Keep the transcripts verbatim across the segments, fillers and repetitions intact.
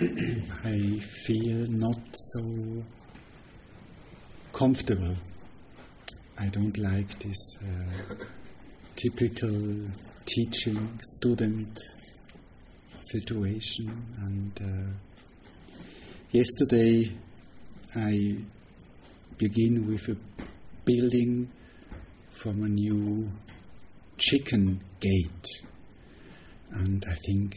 I feel not so comfortable. I don't like this uh, typical teaching student situation. And uh, yesterday I begin with a building from a new chicken gate, and I think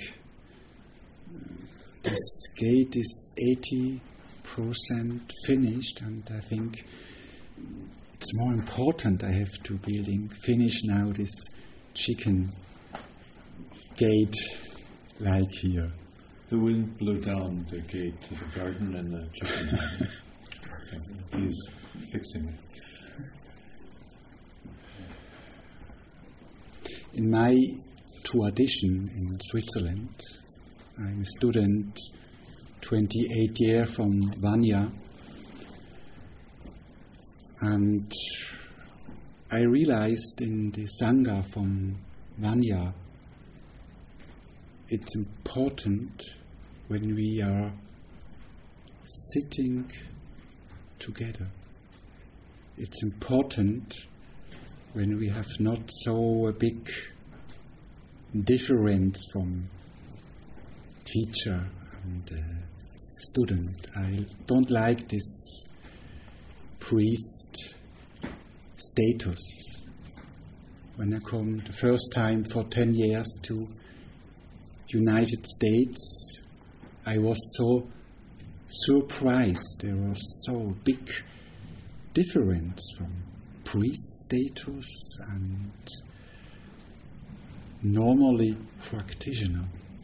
this gate is eighty percent finished, and I think it's more important I have to building finish now this chicken gate like here. The wind blew down the gate to the garden and the chicken house. He's fixing it. In my tradition in Switzerland, I'm a student, twenty-eight years from Vanya, and I realized in the Sangha from Vanya, it's important when we are sitting together. It's important when we have not so a big difference from teacher and uh, student. I don't like this priest status. When I come the first time for ten years to United States, I was so surprised. There was so big difference from priest status and normally practitioner.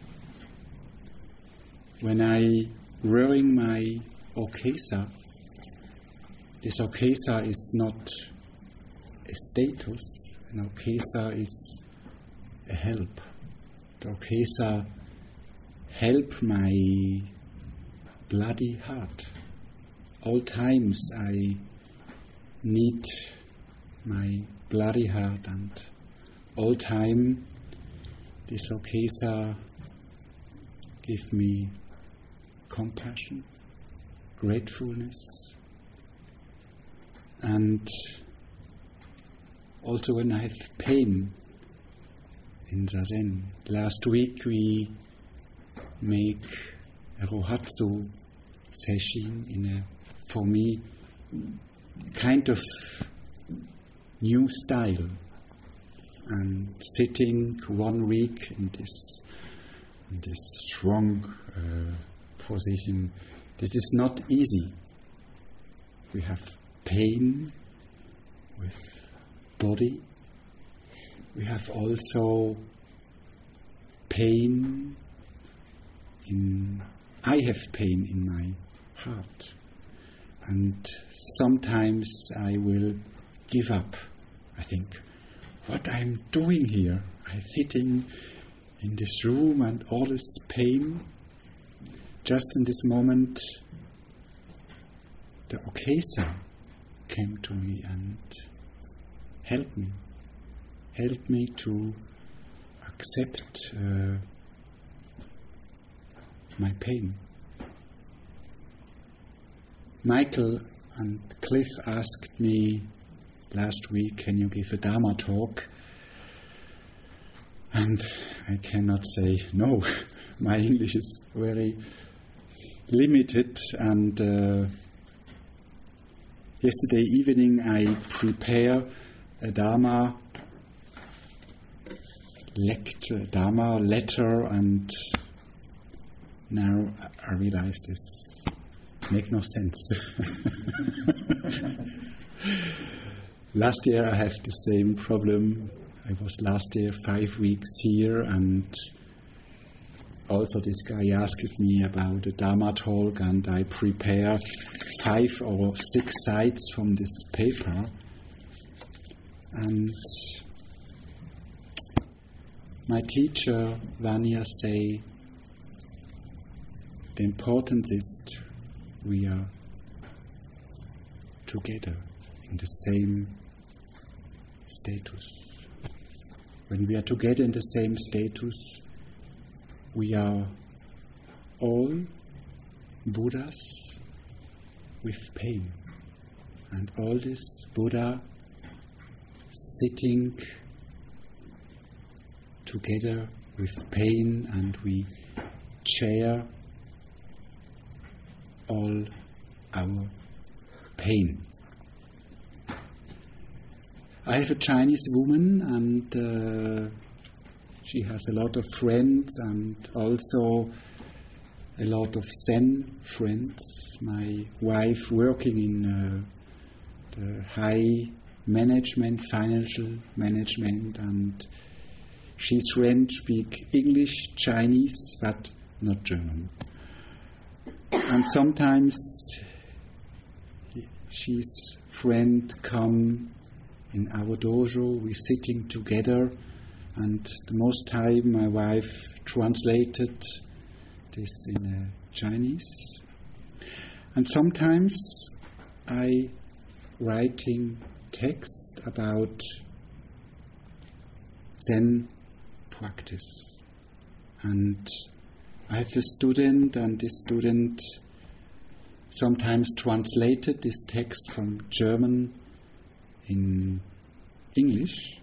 When I wearing my okesa, this okesa is not a status. An okesa is a help. The okesa help my bloody heart. All times I need my bloody heart, and all time this okesa give me compassion, gratefulness, and also when I have pain in Zazen. Last week we make a Rohatsu session in a, for me, kind of new style, and sitting one week in this in this strong uh, position. This is not easy. We have pain with body. We have also pain in, I have pain in my heart. And sometimes I will give up. I think, what I'm doing here? I'm sitting in this room and all this pain. Just in this moment, the okesa came to me and helped me. Helped me to accept uh, my pain. Michael and Cliff asked me last week, can you give a Dharma talk? And I cannot say no. My English is very limited, and uh, yesterday evening I prepared a Dharma lecture, Dharma letter, and now I realize this makes no sense. Last year I had the same problem. I was last year five weeks here, and also this guy asked me about the Dharma talk, and I prepared five or six sides from this paper. And my teacher, Vanya, say, the importance is we are together in the same status. When we are together in the same status, we are all Buddhas with pain. And all this Buddha sitting together with pain, and we share all our pain. I have a Chinese woman, and uh, she has a lot of friends and also a lot of Zen friends. My wife working in uh, the high management, financial management, and she's friend speak English, Chinese, but not German. And sometimes she's friend come in our dojo, we're sitting together, and the most time my wife translated this in uh, Chinese. And sometimes I writing text about Zen practice. And I have a student, and this student sometimes translated this text from German in English.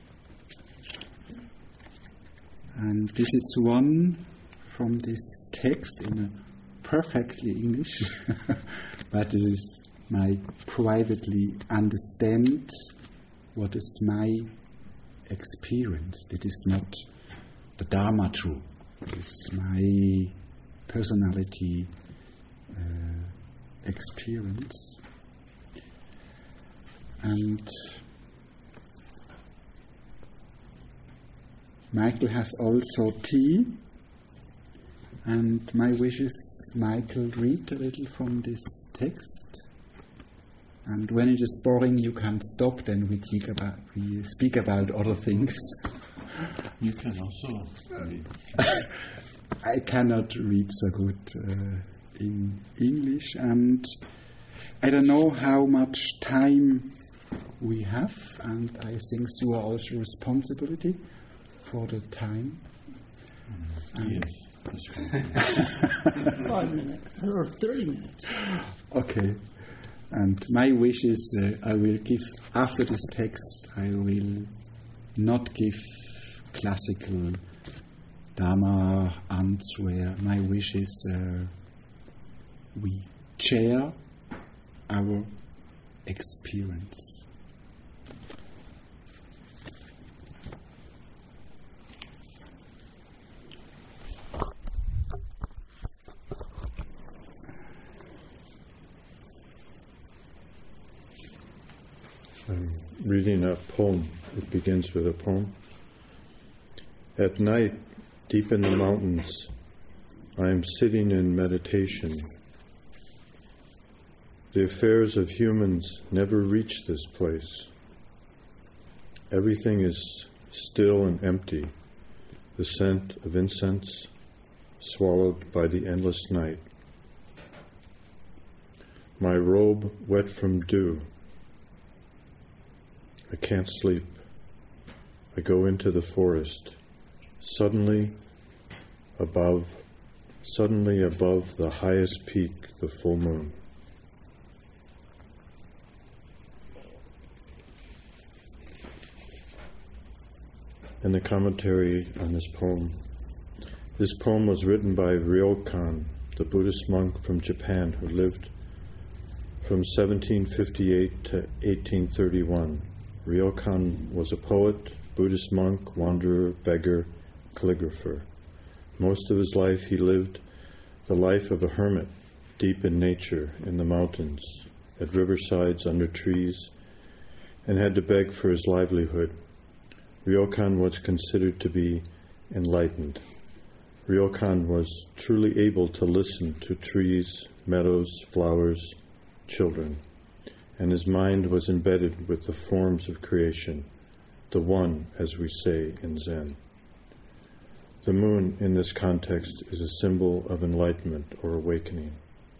And this is one from this text in a perfectly English, but this is my privately understand what is my experience. It is not the Dharma true. It is my personality uh, experience. And Michael has also tea, and my wish is Michael read a little from this text, and when it is boring you can stop, then we speak about, we speak about other things. You can also read. I cannot read so good uh, in English, and I don't know how much time we have, and I think you are also responsibility for the time. Mm, yes. Five minutes or thirty minutes. Okay. And my wish is uh, I will give, after this text, I will not give classical Dharma answer. My wish is uh, we share our experience. I'm reading a poem. It begins with a poem. At night, deep in the mountains, I am sitting in meditation. The affairs of humans never reach this place. Everything is still and empty, the scent of incense swallowed by the endless night. My robe wet from dew. I can't sleep. I go into the forest. Suddenly, above, suddenly above the highest peak, the full moon. And the commentary on this poem. This poem was written by Ryokan, the Buddhist monk from Japan who lived from seventeen fifty-eight to eighteen thirty-one. Ryokan was a poet, Buddhist monk, wanderer, beggar, calligrapher. Most of his life he lived the life of a hermit, deep in nature, in the mountains, at riversides, under trees, and had to beg for his livelihood. Ryokan was considered to be enlightened. Ryokan was truly able to listen to trees, meadows, flowers, children, and his mind was embedded with the forms of creation, the one, as we say in Zen. The moon, in this context, is a symbol of enlightenment or awakening.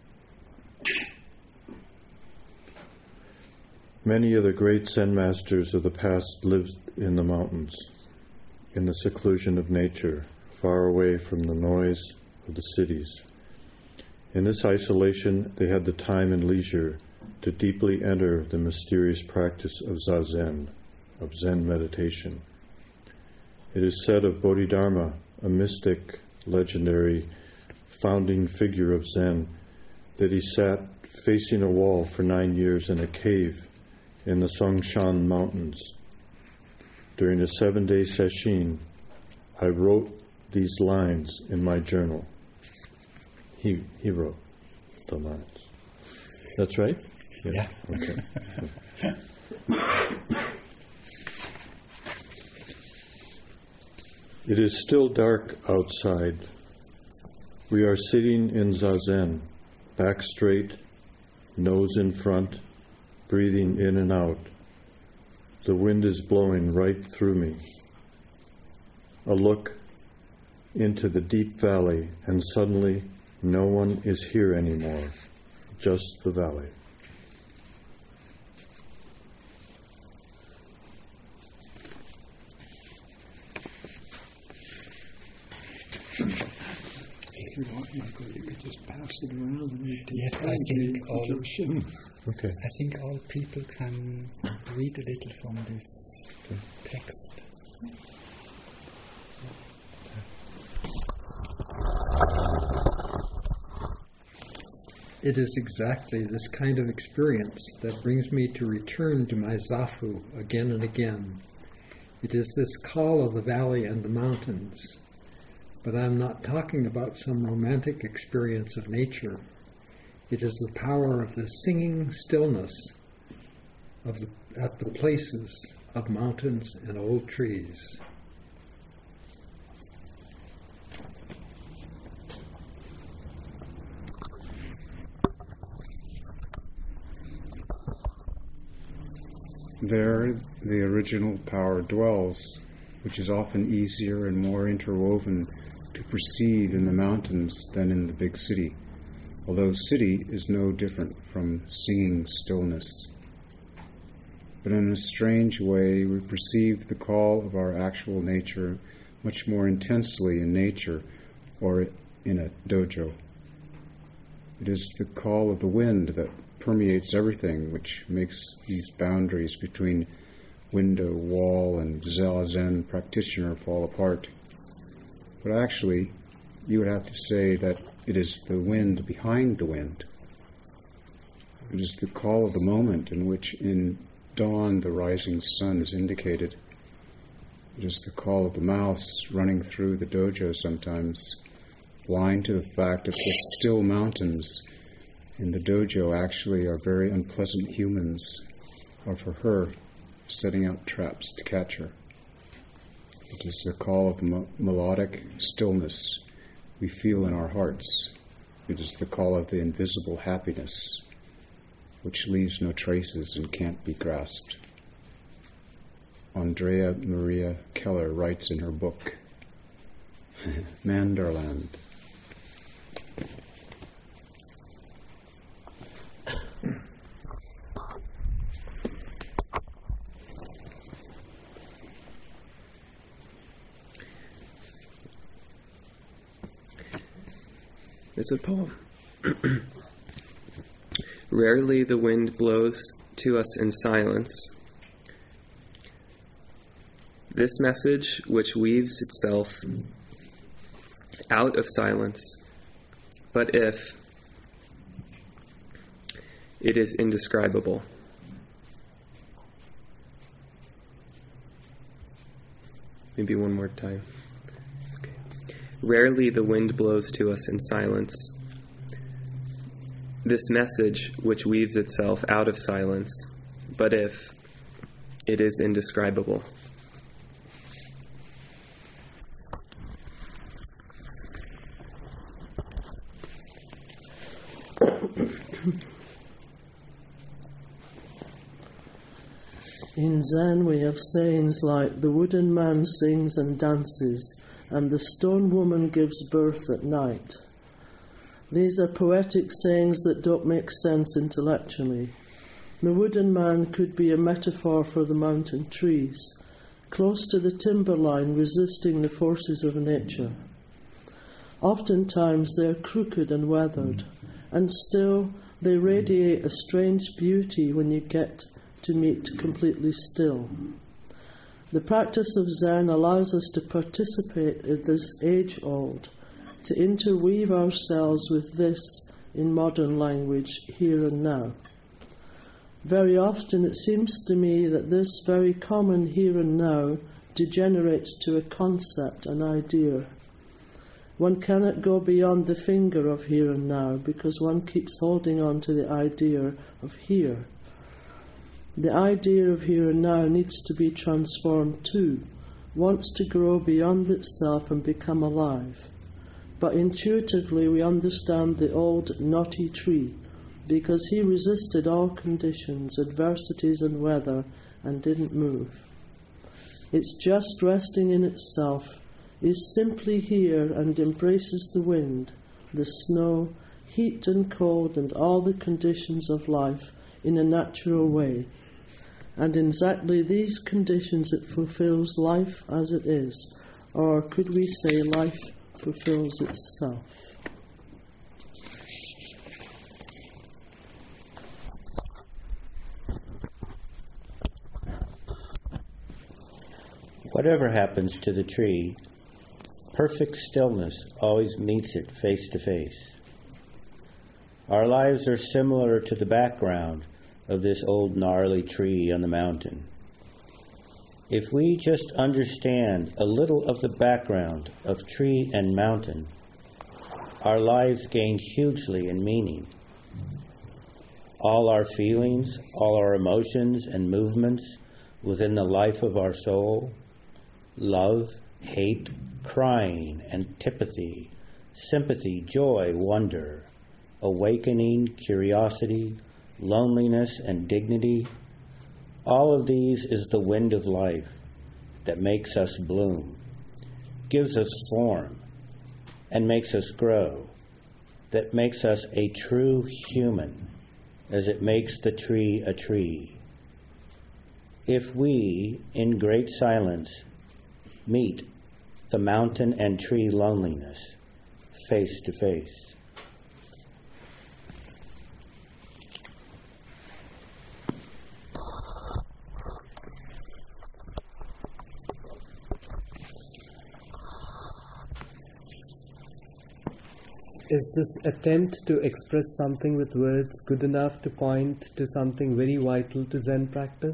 Many of the great Zen masters of the past lived in the mountains, in the seclusion of nature, far away from the noise of the cities. In this isolation, they had the time and leisure to deeply enter the mysterious practice of Zazen, of Zen meditation. It is said of Bodhidharma, a mystic, legendary, founding figure of Zen, that he sat facing a wall for nine years in a cave in the Songshan Mountains. During a seven-day sesshin, I wrote these lines in my journal. He he wrote the lines. That's right? Yeah. Okay. It is still dark outside. We are sitting in Zazen, back straight, nose in front, breathing in and out. The wind is blowing right through me. A look into the deep valley, and suddenly no one is here anymore, just the valley. If you want, Michael, you could just pass it around and read Yeah, it. I think all, Okay. I think all people can read a little from this text. It is exactly this kind of experience that brings me to return to my Zafu again and again. It is this call of the valley and the mountains. But I am not talking about some romantic experience of nature. It is the power of the singing stillness of the, at the places of mountains and old trees. There, the original power dwells, which is often easier and more interwoven to perceive in the mountains than in the big city, although city is no different from singing stillness. But in a strange way, we perceive the call of our actual nature much more intensely in nature or in a dojo. It is the call of the wind that permeates everything, which makes these boundaries between window, wall, and Zazen practitioner fall apart. But actually, you would have to say that it is the wind behind the wind. It is the call of the moment in which in dawn the rising sun is indicated. It is the call of the mouse running through the dojo sometimes, blind to the fact that the still mountains in the dojo actually are very unpleasant humans, or for her, setting out traps to catch her. It is the call of the mo- melodic stillness we feel in our hearts. It is the call of the invisible happiness, which leaves no traces and can't be grasped. Andrea Maria Keller writes in her book, Mandarland. It's a poem. Rarely the wind blows to us in silence. This message, which weaves itself out of silence, but if it is indescribable. Maybe one more time. Okay. Rarely the wind blows to us in silence. This message, which weaves itself out of silence, but if it is indescribable. In Zen we have sayings like, the wooden man sings and dances, and the stone woman gives birth at night. These are poetic sayings that don't make sense intellectually. The wooden man could be a metaphor for the mountain trees, close to the timberline resisting the forces of nature. Oftentimes they are crooked and weathered, and still they radiate a strange beauty when you get to meet completely still. The practice of Zen allows us to participate in this age-old, to interweave ourselves with this, in modern language, here and now. Very often it seems to me that this very common here and now degenerates to a concept, an idea. One cannot go beyond the finger of here and now because one keeps holding on to the idea of here. The idea of here and now needs to be transformed too, wants to grow beyond itself and become alive. But intuitively we understand the old knotty tree because he resisted all conditions, adversities and weather and didn't move. It's just resting in itself, is simply here and embraces the wind, the snow, heat and cold and all the conditions of life in a natural way. And in exactly these conditions it fulfills life as it is, or could we say life fulfills itself. Whatever happens to the tree, perfect stillness always meets it face to face. Our lives are similar to the background of this old gnarly tree on the mountain. If we just understand a little of the background of tree and mountain, our lives gain hugely in meaning. All our feelings, all our emotions and movements within the life of our soul, love, hate, crying, antipathy, sympathy, joy, wonder, awakening, curiosity, loneliness, and dignity, all of these is the wind of life that makes us bloom, gives us form, and makes us grow, that makes us a true human, as it makes the tree a tree. If we, in great silence, meet the mountain and tree loneliness face to face, is this attempt to express something with words good enough to point to something very vital to Zen practice?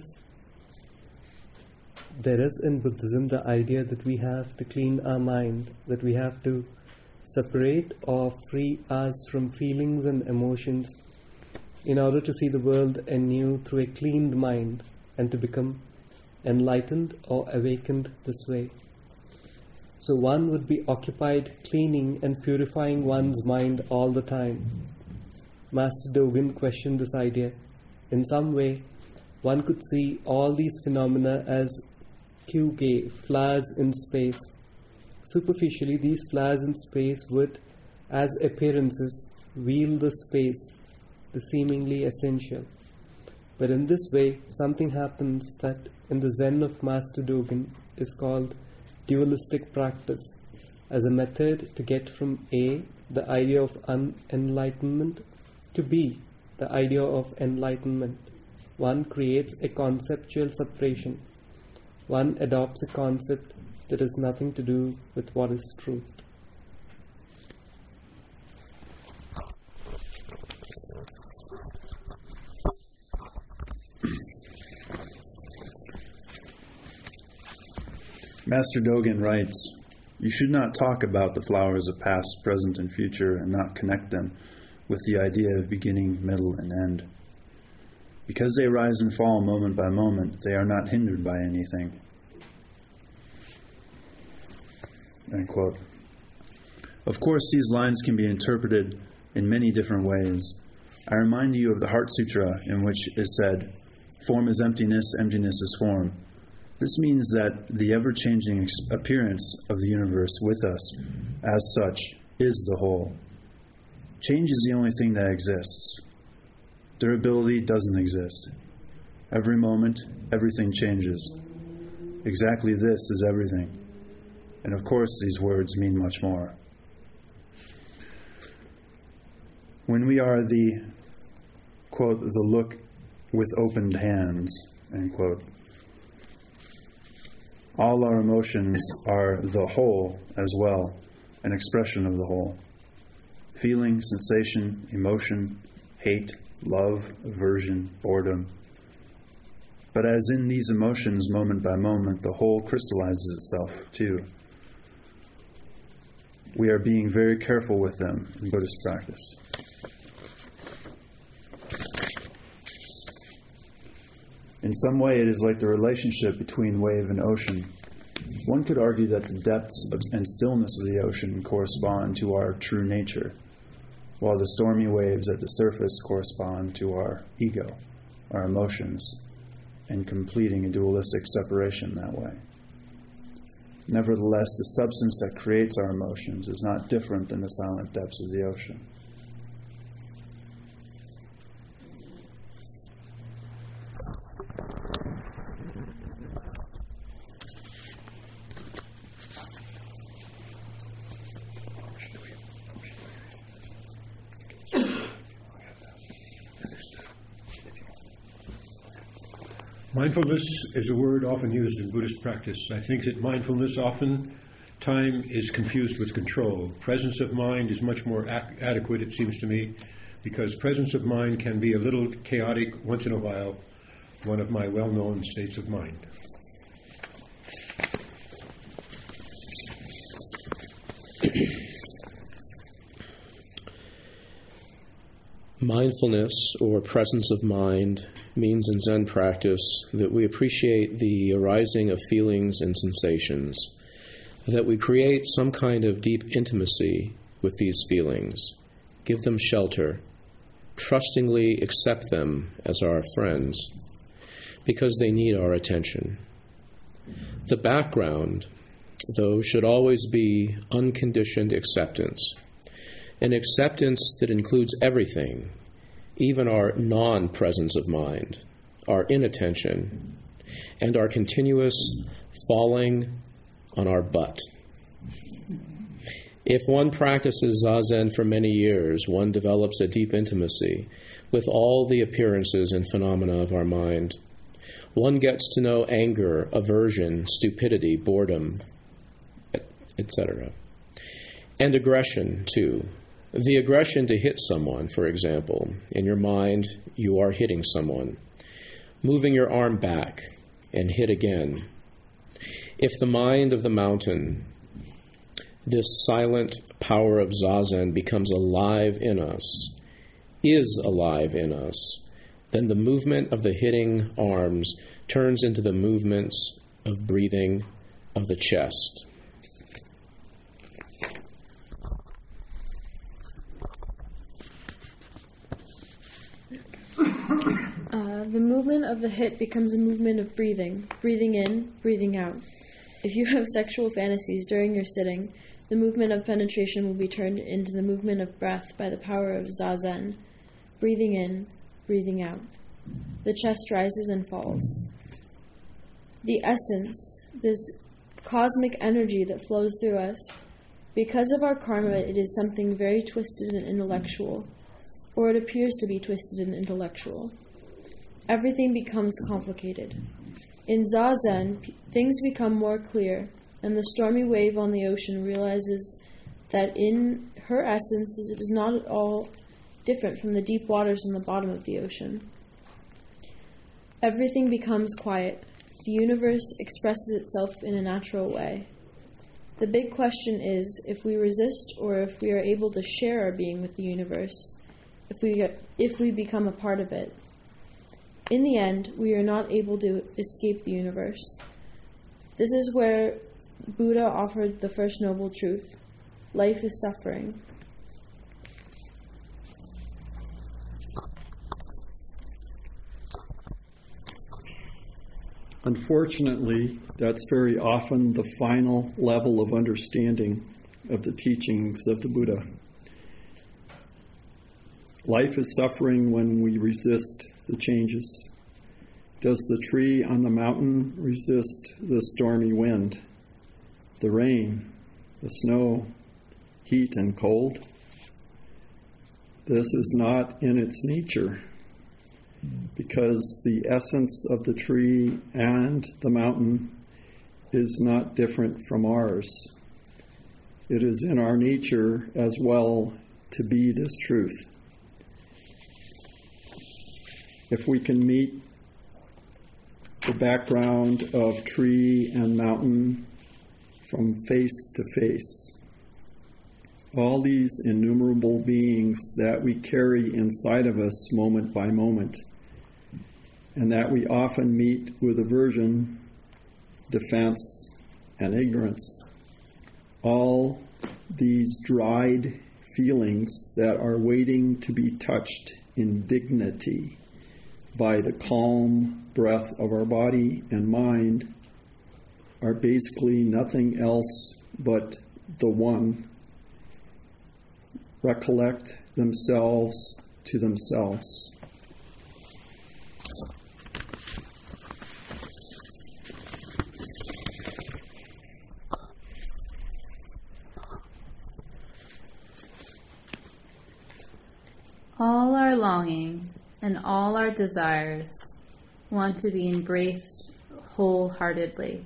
There is in Buddhism the idea that we have to clean our mind, that we have to separate or free us from feelings and emotions in order to see the world anew through a cleaned mind and to become enlightened or awakened this way. So one would be occupied cleaning and purifying one's mind all the time. Master Dogen questioned this idea. In some way, one could see all these phenomena as kyuge, flowers in space. Superficially, these flowers in space would, as appearances, veil the space, the seemingly essential. But in this way, something happens that in the Zen of Master Dogen is called dualistic practice, as a method to get from A, the idea of unenlightenment, to B, the idea of enlightenment. One creates a conceptual separation. One adopts a concept that has nothing to do with what is truth. Master Dogen writes, "You should not talk about the flowers of past, present, and future and not connect them with the idea of beginning, middle, and end. Because they rise and fall moment by moment, they are not hindered by anything." End quote. Of course, these lines can be interpreted in many different ways. I remind you of the Heart Sutra, in which is said, "Form is emptiness, emptiness is form." This means that the ever-changing ex- appearance of the universe with us, as such, is the whole. Change is the only thing that exists. Durability doesn't exist. Every moment, everything changes. Exactly this is everything. And of course, these words mean much more. When we are the, quote, the look with opened hands, end quote, all our emotions are the whole as well, an expression of the whole. Feeling, sensation, emotion, hate, love, aversion, boredom. But as in these emotions, moment by moment, the whole crystallizes itself too. We are being very careful with them in Buddhist practice. In some way, it is like the relationship between wave and ocean. One could argue that the depths of, and stillness of the ocean correspond to our true nature, while the stormy waves at the surface correspond to our ego, our emotions, and completing a dualistic separation that way. Nevertheless, the substance that creates our emotions is not different than the silent depths of the ocean. Mindfulness is a word often used in Buddhist practice. I think that mindfulness often time is confused with control. Presence of mind is much more ac- adequate, it seems to me, because presence of mind can be a little chaotic once in a while, one of my well-known states of mind. Mindfulness, or presence of mind, means in Zen practice that we appreciate the arising of feelings and sensations, that we create some kind of deep intimacy with these feelings, give them shelter, trustingly accept them as our friends, because they need our attention. The background, though, should always be unconditioned acceptance, an acceptance that includes everything, even our non-presence of mind, our inattention, and our continuous falling on our butt. If one practices Zazen for many years, one develops a deep intimacy with all the appearances and phenomena of our mind. One gets to know anger, aversion, stupidity, boredom, et cetera. And aggression, too. The aggression to hit someone, for example. In your mind, you are hitting someone. Moving your arm back and hit again. If the mind of the mountain, this silent power of Zazen, becomes alive in us, is alive in us, then the movement of the hitting arms turns into the movements of breathing of the chest. Uh, the movement of the hit becomes a movement of breathing, breathing in, breathing out. If you have sexual fantasies during your sitting, the movement of penetration will be turned into the movement of breath by the power of Zazen, breathing in, breathing out. The chest rises and falls. The essence, this cosmic energy that flows through us, because of our karma, it is something very twisted and intellectual, or it appears to be twisted and intellectual. Everything becomes complicated. In Zazen, p- things become more clear, and the stormy wave on the ocean realizes that in her essence it is not at all different from the deep waters on the bottom of the ocean. Everything becomes quiet. The universe expresses itself in a natural way. The big question is if we resist or if we are able to share our being with the universe, if we if we become a part of it. In the end, we are not able to escape the universe. This is where Buddha offered the first noble truth. Life is suffering. Unfortunately, that's very often the final level of understanding of the teachings of the Buddha. Life is suffering when we resist the changes. Does the tree on the mountain resist the stormy wind, the rain, the snow, heat and cold? this is not in its nature, because the essence of the tree and the mountain is not different from ours. It is in our nature as well to be this truth. If we can meet the background of tree and mountain from face to face, all these innumerable beings that we carry inside of us moment by moment, and that we often meet with aversion, defense, and ignorance, all these dried feelings that are waiting to be touched in dignity by the calm breath of our body and mind are basically nothing else but the one recollect themselves to themselves. All our longing and all our desires want to be embraced wholeheartedly.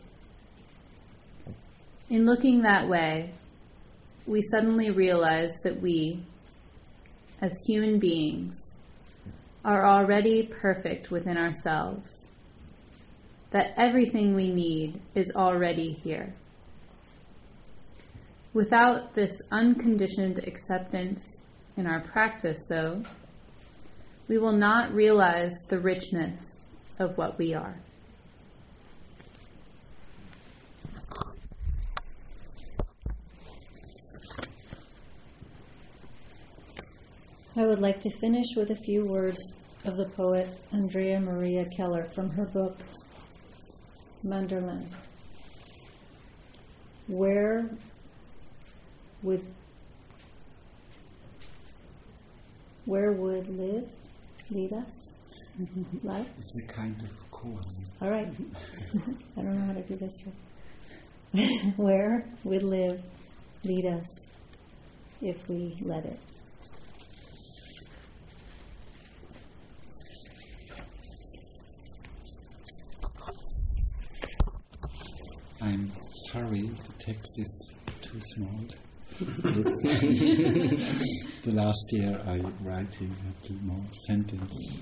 In looking that way, we suddenly realize that we, as human beings, are already perfect within ourselves, that everything we need is already here. Without this unconditioned acceptance in our practice, though, we will not realize the richness of what we are. I would like to finish with a few words of the poet Andrea Maria Keller from her book, Manderman. Where would where would live lead us? Life? It's a kind of chord. All right. I don't know how to do this yet. Where would live lead us if we let it? I'm sorry, the text is too small. The last year I write in a little more sentence.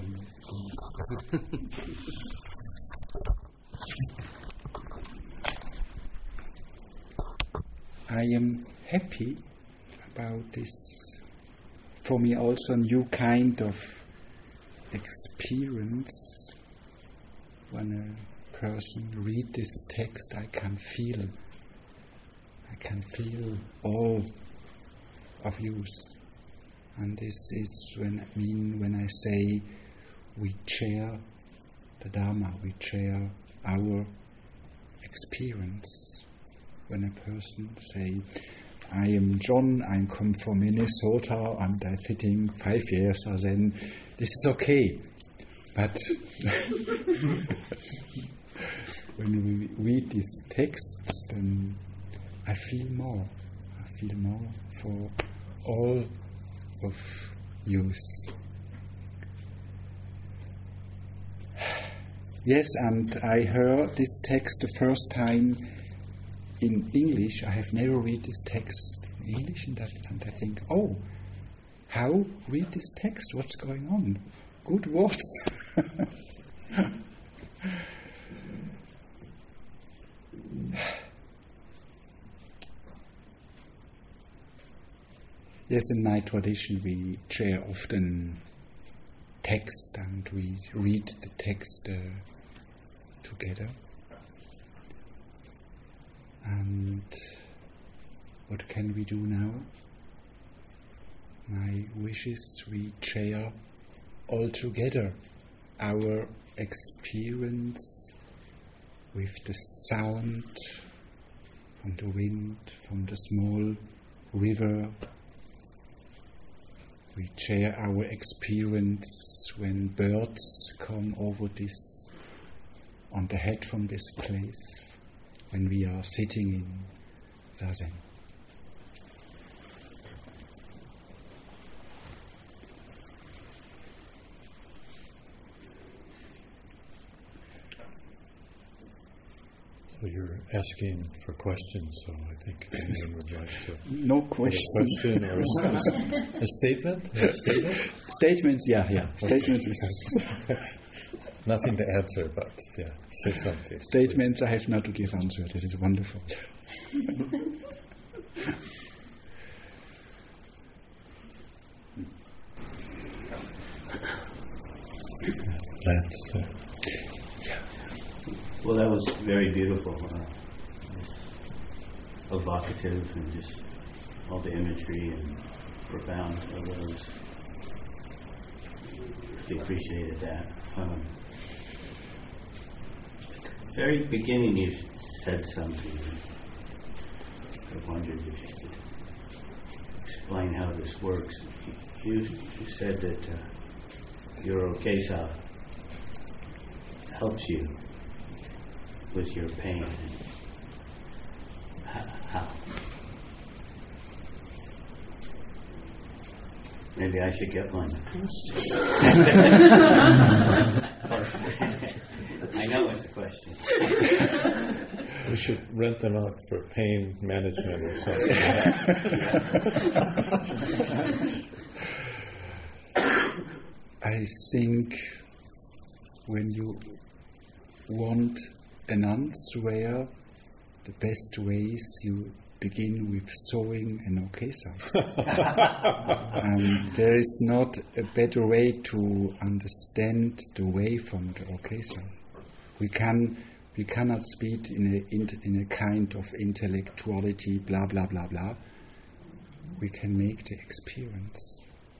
I am happy about this, for me also a new kind of experience. When a person read this text, I can feel I can feel all of use. And this is when I mean when I say we share the Dharma, we share our experience. When a person say, I am John, I come from Minnesota and I'm sitting five years, then this is okay. But when we read these texts, then I feel more. I feel more for all of use. Yes, and I heard this text the first time in English. I have never read this text in English, and, that, and I think, oh, how read this text? What's going on? Good words. Yes, in my tradition we share often text and we read the text uh, together. And what can we do now? My wish is we share all together our experience with the sound from the wind, from the small river. We share our experience when birds come over this, on the head from this place, when we are sitting in Zazen. So you're asking for questions, so I think if anyone would like to... No question. A question or a, a statement? A statement? Statements, yeah, yeah. Okay. Statements is... Nothing to answer, but yeah, say something. Statements, please. I have not to give answer. This is wonderful. Lance, uh, Well, that was very beautiful, uh, evocative, and just all the imagery and profound of those. Really appreciated that. Um, very beginning, you said something. I wondered if you could explain how this works. You, you said that uh, your Okesa helps you with your pain. How? Maybe I should get one. I know it's a question. We should rent them out for pain management or something. I think when you want an answer, the best ways you begin with sewing an Okesa. um, there is not a better way to understand the way from the Okesa. We can we cannot speak in a in, in a kind of intellectuality, blah blah blah blah. We can make the experience.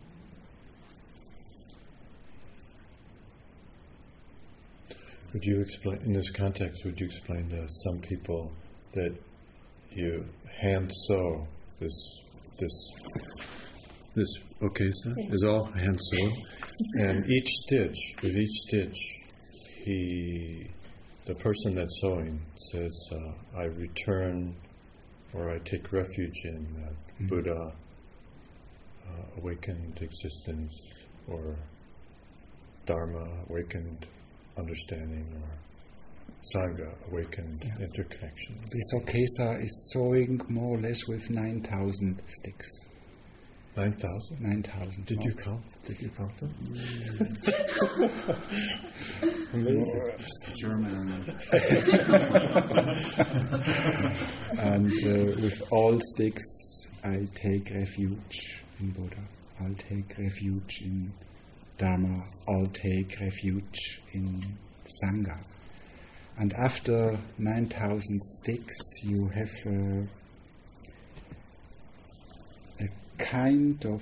Would you explain, in this context, would you explain to some people that you hand sew this, this, this Okesa is all hand sewn, and each stitch, with each stitch, he, the person that's sewing says, uh, I return, or I take refuge in uh, mm-hmm. Buddha, uh, awakened existence, or Dharma, awakened understanding, or Sangha, awakened yeah. interconnection. This Okesa is sewing more or less with nine thousand sticks. Nine thousand? Nine thousand. Did you count? Did you count them? Amazing. German. And uh, with all sticks, I take refuge in Buddha. I'll take refuge in Dharma. I'll take refuge in Sangha. And after nine thousand sticks, you have a, a kind of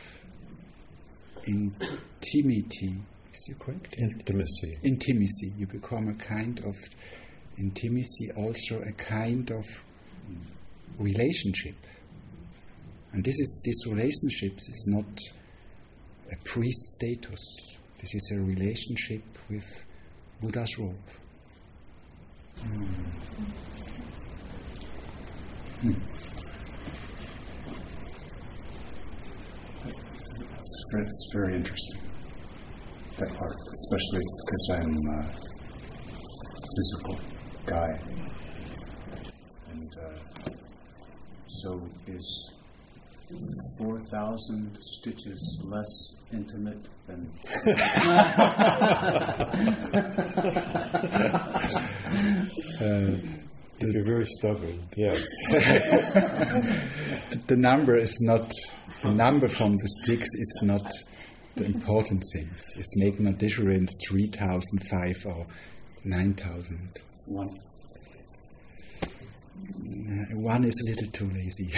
intimacy. Is it correct? Intimacy. Intimacy. You become a kind of intimacy, also a kind of relationship. And this is this relationship is not a priest status. This is a relationship with Buddha's robe. Mm. Mm. That's, that's very interesting, that part, especially because I'm a physical guy. And uh, so is four thousand stitches less intimate than... uh, if you're very stubborn, yes. The number is not, the number from the sticks is not the important things. It's making a difference, three thousand, five or nine thousand. One. Uh, one is a little too lazy.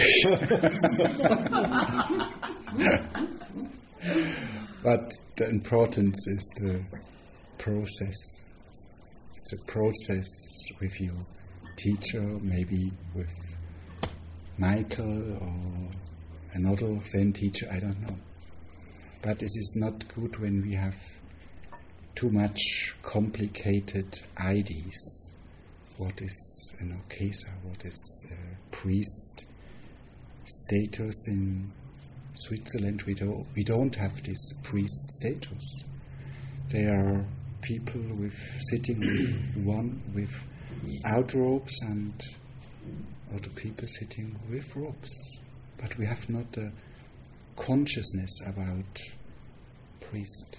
But the importance is the process. It's a process with your teacher, maybe with Michael or another Zen teacher, I don't know. But this is not good when we have too much complicated ideas. What is an Okesa? What is a priest status in Switzerland? We don't, we don't have this priest status. There are people with sitting with one with without ropes and other people sitting with ropes. But we have not a consciousness about priest.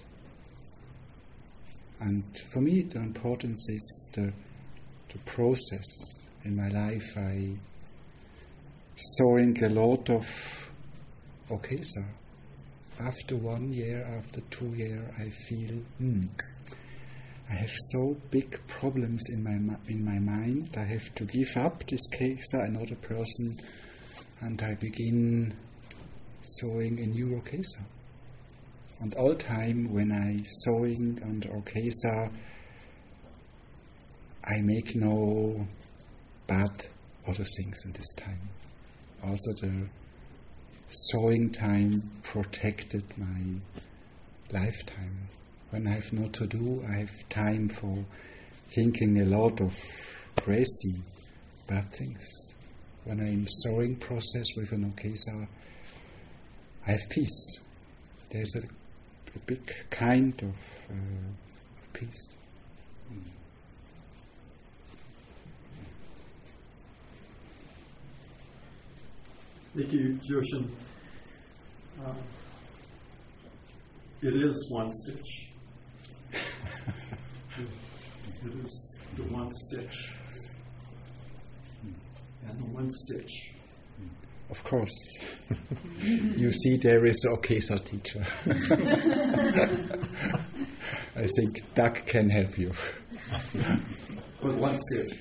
And for me, the importance is the, the process. In my life, I sowing a lot of okesa. After one year, after two years, I feel, hmm, I have so big problems in my in my mind. I have to give up this kesa, another person, and I begin sowing a new okesa. And all time when I sowing under okesa, I make no bad other things in this time. Also the sowing time protected my lifetime. When I have not to do, I have time for thinking a lot of crazy bad things. When I'm in sowing process with an okesa, I have peace. There's a, a big kind of, uh, of peace. Thank you, Joshin. Uh, it is one stitch. It is the one stitch. And the one stitch. Of course. You see, there is an okesa teacher. I think Doug can help you. With one stitch.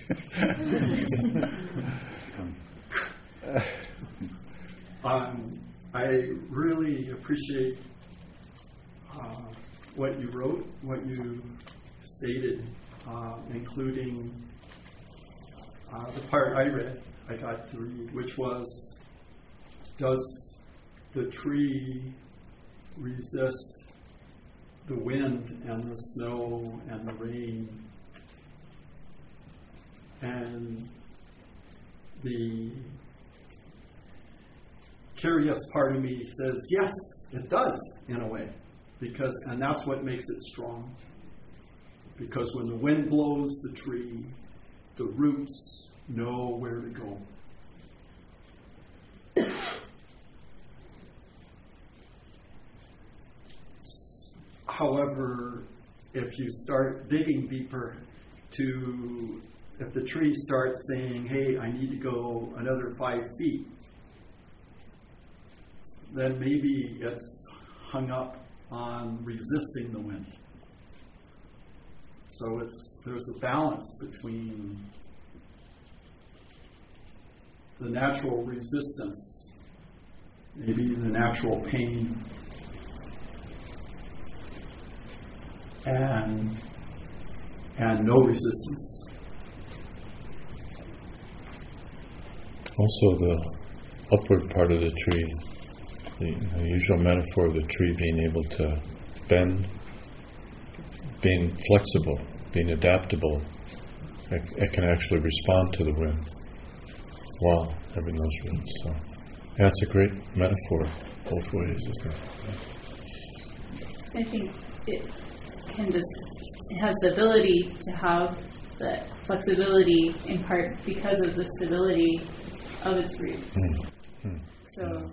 Um, I really appreciate uh, what you wrote, what you stated, uh, including uh, the part I read, I got to read, which was, does the tree resist the wind and the snow and the rain? And the curious part of me says, yes, it does, in a way, because, and that's what makes it strong. Because when the wind blows the tree, the roots know where to go. However, if you start digging deeper to, if the tree starts saying, hey, I need to go another five feet, then maybe it's hung up on resisting the wind. So it's there's a balance between the natural resistance, maybe the natural pain, and and no resistance. Also the upward part of the tree, the, the usual metaphor of the tree being able to bend, being flexible, being adaptable. It, it can actually respond to the wind while having those roots. So that's a great metaphor both ways, isn't it? I think it can just, it has the ability to have that flexibility in part because of the stability of its roots. Mm. So, yeah.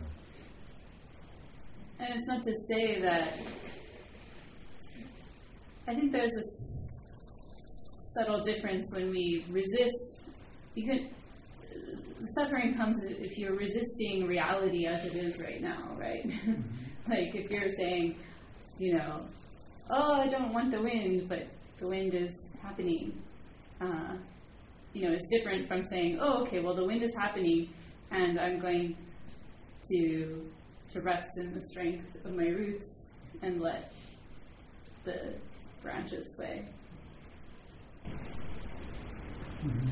And it's not to say that, I think there's a s- subtle difference when we resist. You can, suffering comes if you're resisting reality as it is right now, right? Like if you're saying, you know, oh, I don't want the wind, but the wind is happening. Uh, you know, it's different from saying, oh, okay, well, the wind is happening, and I'm going to to rest in the strength of my roots and let the branches sway. Mm-hmm.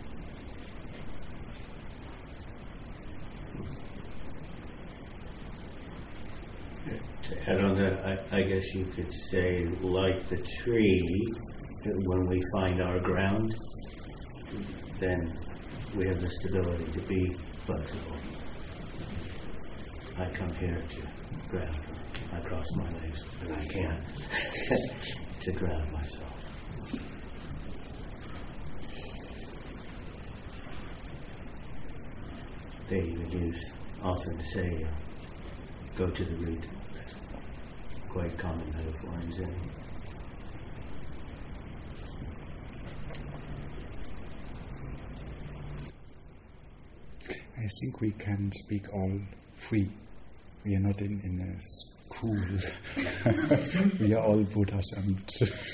To add on that, I, I guess you could say, like the tree, when we find our ground, then we have the stability to be flexible. I come here to ground. I cross my legs, and I can't to ground myself. they would use often to say, uh, go to the root. That's quite common metaphor in Zen. I think we can speak all free. We are not in, in a school. We are all Buddhas and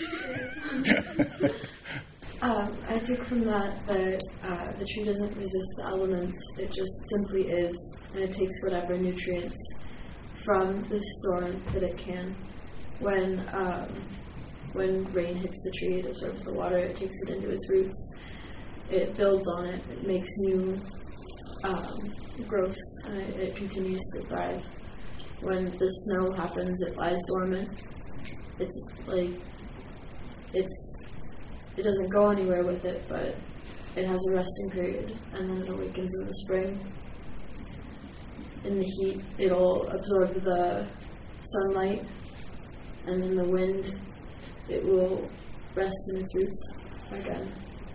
Um, I took from that that uh, the tree doesn't resist the elements, it just simply is, and it takes whatever nutrients from the storm that it can. When um, when rain hits the tree, it absorbs the water, it takes it into its roots, it builds on it, it makes new um, growths, and it, it continues to thrive. When the snow happens, it lies dormant. It's like, it's It doesn't go anywhere with it, but it has a resting period, and then it awakens in the spring. In the heat, it'll absorb the sunlight, and in the wind, it will rest in its roots again.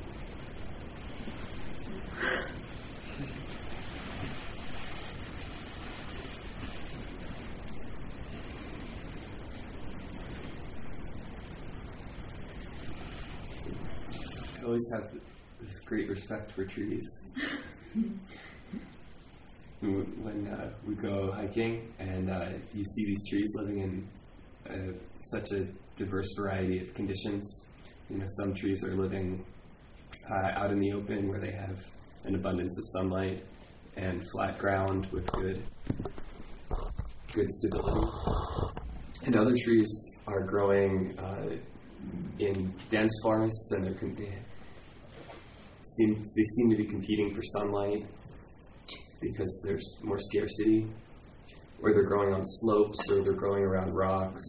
I always have this great respect for trees. When uh, we go hiking and uh, you see these trees living in uh, such a diverse variety of conditions. You know, some trees are living uh, out in the open where they have an abundance of sunlight and flat ground with good, good stability. And other trees are growing uh, in dense forests, and they're con- they seem they seem to be competing for sunlight because there's more scarcity, or they're growing on slopes, or they're growing around rocks,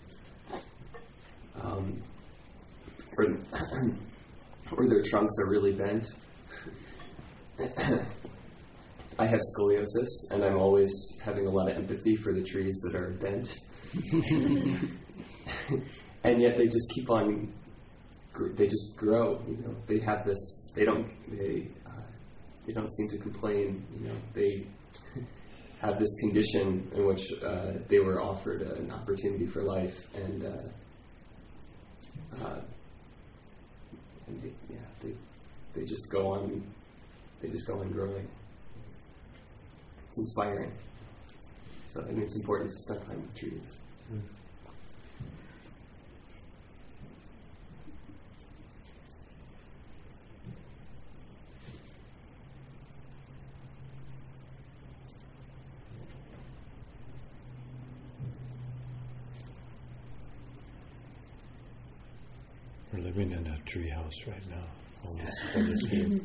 um, or or their trunks are really bent. I have scoliosis, and I'm always having a lot of empathy for the trees that are bent. And yet they just keep on, they just grow, you know, they have this, they don't, they, uh, they don't seem to complain, you know, they have this condition in which uh, they were offered an opportunity for life, and, uh, uh, and they, yeah, they, they just go on, they just go on growing. It's inspiring. So I think it's important to spend time with trees. Mm. We're living in a tree house right now. Almost full of trees.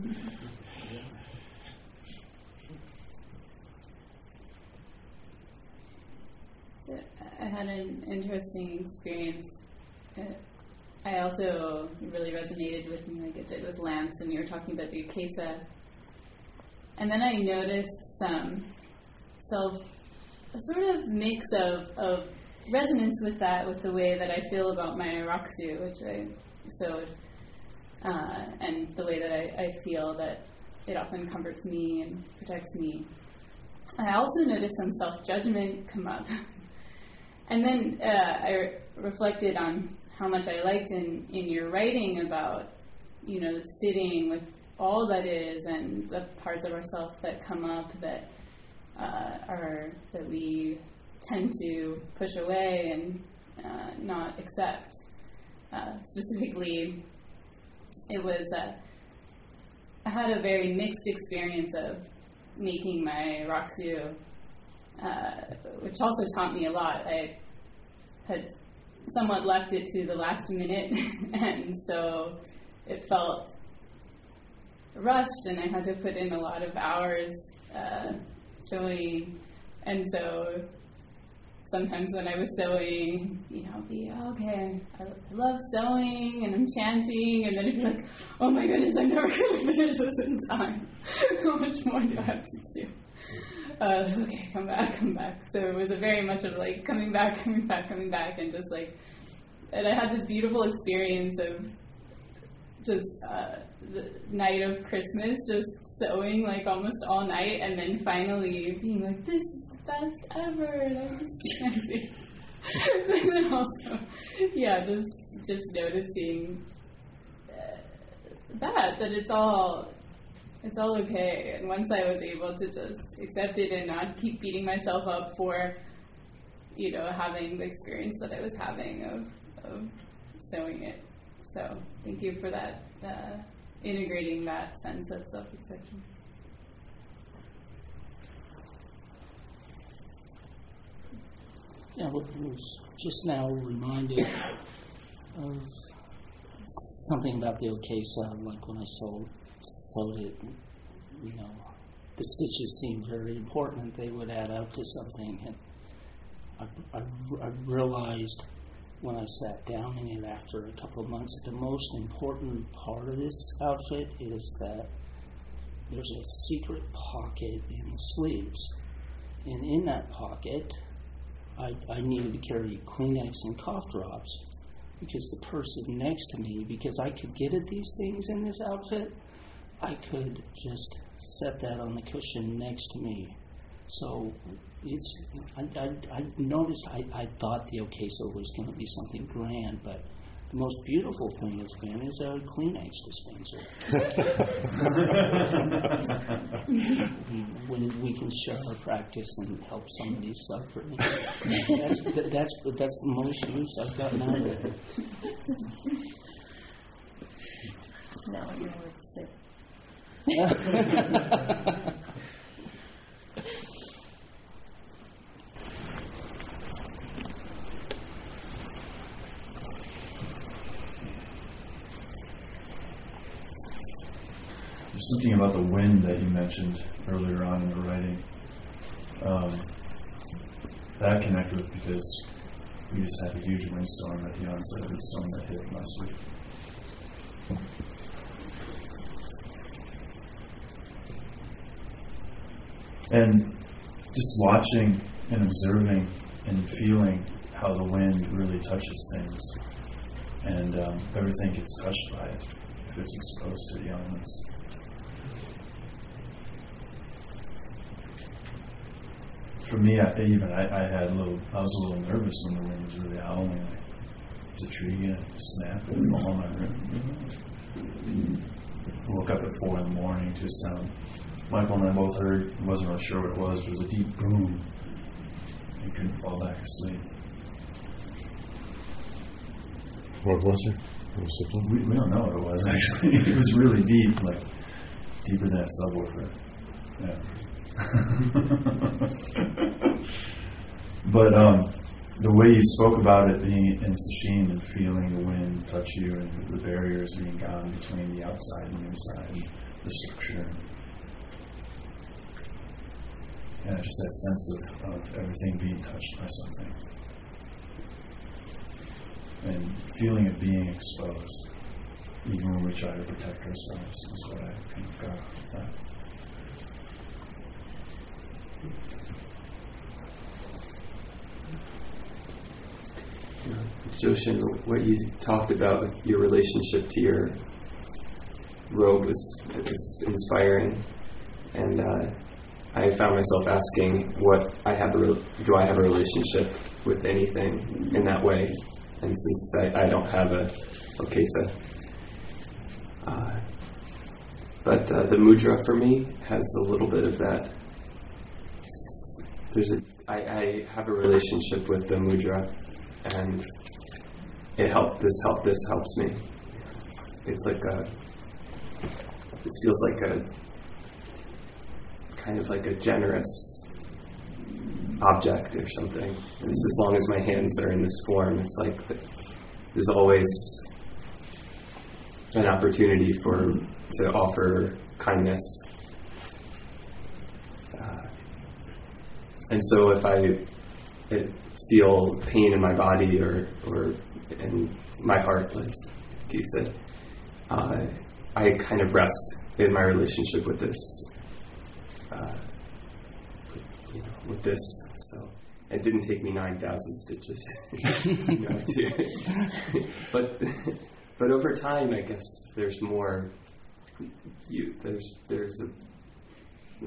So I had an interesting experience. Uh, I also really resonated with me, like it did with Lance, and you were talking about the Ukesa. And then I noticed some self, a sort of mix of, of resonance with that, with the way that I feel about my Raksu, which I sewed, uh, and the way that I, I feel that it often comforts me and protects me. I also noticed some self-judgment come up. And then uh, I re- reflected on how much I liked in, in your writing about, you know, sitting with all that is and the parts of ourselves that come up that uh, are that we tend to push away and uh, not accept. Uh, specifically, it was uh, I had a very mixed experience of making my Raksu, uh, which also taught me a lot. I had somewhat left it to the last minute, and so it felt rushed, and I had to put in a lot of hours uh, sewing, and so sometimes when I was sewing, you know, I'd be, oh, okay, I love sewing, and I'm chanting, and then it'd be like, oh my goodness, I'm never going to finish this in time. How much more do I have to do? Uh, okay, come back, come back. So it was a very much of like coming back, coming back, coming back, and just like, and I had this beautiful experience of just uh, the night of Christmas, just sewing like almost all night, and then finally being like, this is the best ever, and I'm just dancing. But then also, yeah, just just noticing uh, that that it's all it's all okay. And once I was able to just accept it and not keep beating myself up for, you know, having the experience that I was having of of sewing it. So thank you for that, uh, integrating that sense of self-acceptance. Yeah, I was just now reminded of something about the Okesa, like when I sewed, sewed it, you know, the stitches seemed very important. They would add up to something. And I, I, I realized when I sat down in it after a couple of months, the most important part of this outfit is that there's a secret pocket in the sleeves. And in that pocket, I, I needed to carry Kleenex and cough drops because the person next to me, because I could get at these things in this outfit, I could just set that on the cushion next to me. So it's, I, I, I noticed, I, I thought the Okesa was going to be something grand, but the most beautiful thing it's been is a Kleenex dispenser. When we can share our practice and help somebody suffering. That's, that's, that's the most use I've gotten out of it. Now I know where to sit. There's something about the wind that you mentioned earlier on in the writing um, that I connect with because we just had a huge windstorm at the onset of the storm that hit last week. And just watching and observing and feeling how the wind really touches things, and um, everything gets touched by it if it's exposed to the elements. For me, I, even I, I had a little. I was a little nervous when the wind was really howling. Like, is a tree gonna snap and fall on my roof? I woke up at four in the morning to a sound. Michael and I both heard. I wasn't really sure what it was, but it was a deep boom. And couldn't fall back asleep. What was it? What was it? We, we don't know what it was actually. It was really deep, like deeper than a subwoofer. Yeah. But um, the way you spoke about it being in sesshin and feeling the wind touch you and the barriers being gone between the outside and the inside and the structure. Yeah, just that sense of, of everything being touched by something. And feeling it being exposed, even when we try to protect ourselves, is what I kind of got out of that. Joshin, what you talked about with your relationship to your robe was, was inspiring, and uh, I found myself asking, "What I have a re- do I have a relationship with anything in that way?" And since I, I don't have a Okesa, uh, but uh, the mudra for me has a little bit of that. There's a I, I have a relationship with the mudra, and it helped. This help. This helps me. It's like a. This feels like a kind of like a generous object or something. It's as long as my hands are in this form, it's like the, there's always an opportunity for to offer kindness. Uh, and so if I it, feel pain in my body or or in my heart, like you said, uh, I kind of rest in my relationship with this, uh, you know, with this. So it didn't take me nine thousand stitches, you know, to, but but over time, I guess there's more. You there's there's a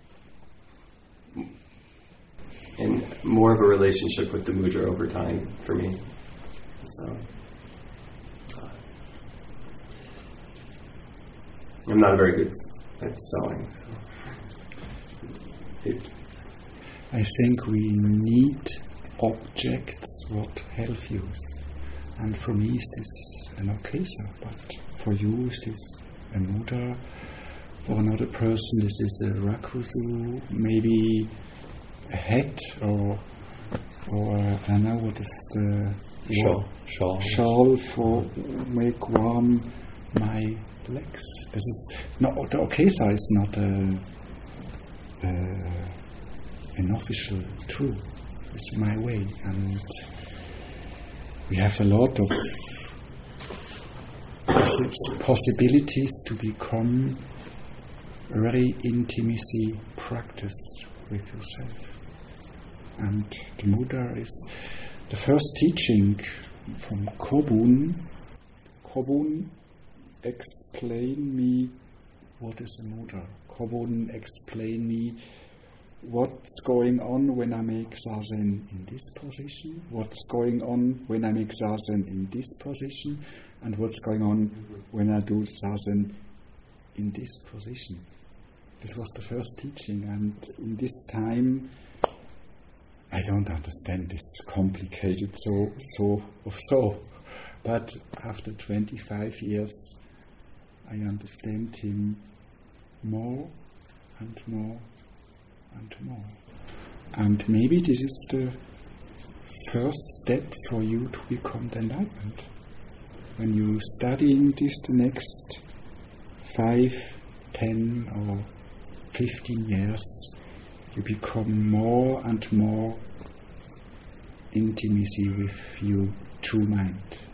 and more of a relationship with the mudra over time for me. So uh, I'm not very good at sewing. So. It, I think we need objects what help you. And for me, is this an okesa, but for you, is this a mudra? For another person, this is a rakusu, maybe a hat, or or uh, I don't know what is the shawl. Shawl. Shawl for make warm my legs. This is no the okesa is not a, a an official tool. It's my way, and we have a lot of possi- possibilities to become very intimacy practice with yourself. And the mudra is the first teaching from Kobun. Kobun explain me what is a mudra. Kobun explain me what's going on when I make zazen in this position, what's going on when I make zazen in this position, and what's going on when I do zazen in this position. This was the first teaching, and in this time I don't understand this complicated so so so, but after twenty-five years I understand him more and more and more. And maybe this is the first step for you to become enlightened. When you studying this the next five, ten or fifteen years, you become more and more intimacy with your true mind.